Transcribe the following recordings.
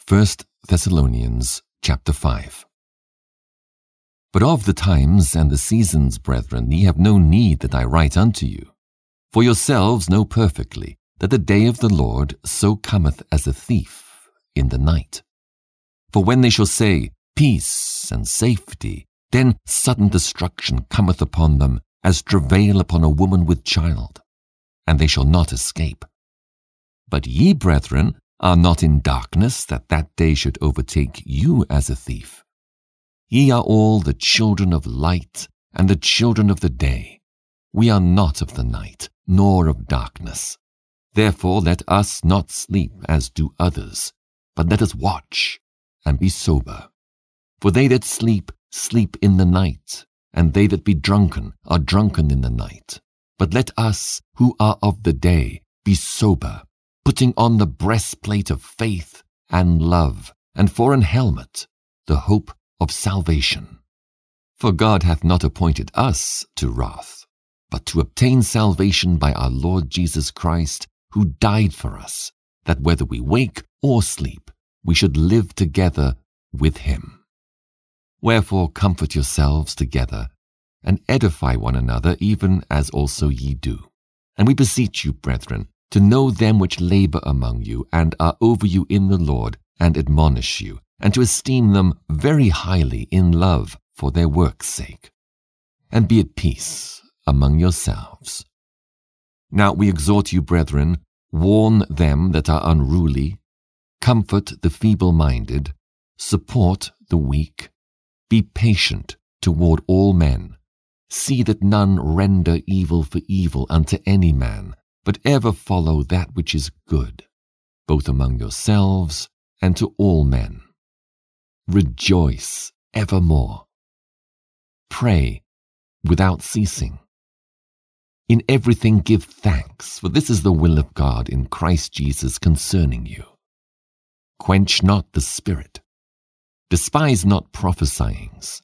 1 Thessalonians chapter 5. But of the times and the seasons, brethren, ye have no need that I write unto you. For yourselves know perfectly that the day of the Lord so cometh as a thief in the night. For when they shall say, Peace and safety, then sudden destruction cometh upon them, as travail upon a woman with child, and they shall not escape. But ye, brethren, are not in darkness, that that day should overtake you as a thief. Ye are all the children of light and the children of the day. We are not of the night, nor of darkness. Therefore let us not sleep as do others, but let us watch and be sober. For they that sleep, sleep in the night, and they that be drunken are drunken in the night. But let us, who are of the day, be sober, putting on the breastplate of faith and love, and for an helmet, the hope of salvation. For God hath not appointed us to wrath, but to obtain salvation by our Lord Jesus Christ, who died for us, that whether we wake or sleep, we should live together with him. Wherefore comfort yourselves together, and edify one another, even as also ye do. And we beseech you, brethren, to know them which labor among you, and are over you in the Lord, and admonish you, and to esteem them very highly in love for their work's sake. And be at peace among yourselves. Now we exhort you, brethren, warn them that are unruly, comfort the feeble-minded, support the weak, be patient toward all men. See that none render evil for evil unto any man, but ever follow that which is good, both among yourselves and to all men. Rejoice evermore. Pray without ceasing. In everything give thanks, for this is the will of God in Christ Jesus concerning you. Quench not the spirit. Despise not prophesyings.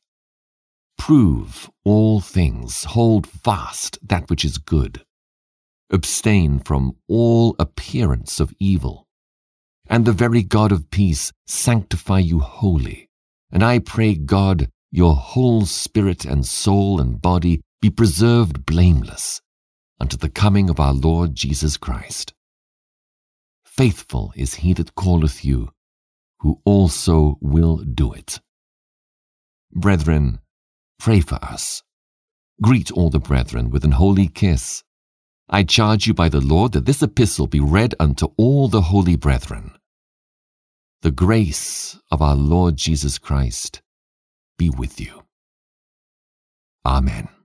Prove all things, hold fast that which is good. Abstain from all appearance of evil. And the very God of peace sanctify you wholly. And I pray God, your whole spirit and soul and body be preserved blameless unto the coming of our Lord Jesus Christ. Faithful is he that calleth you, who also will do it. Brethren, pray for us. Greet all the brethren with an holy kiss. I charge you by the Lord that this epistle be read unto all the holy brethren. The grace of our Lord Jesus Christ be with you. Amen.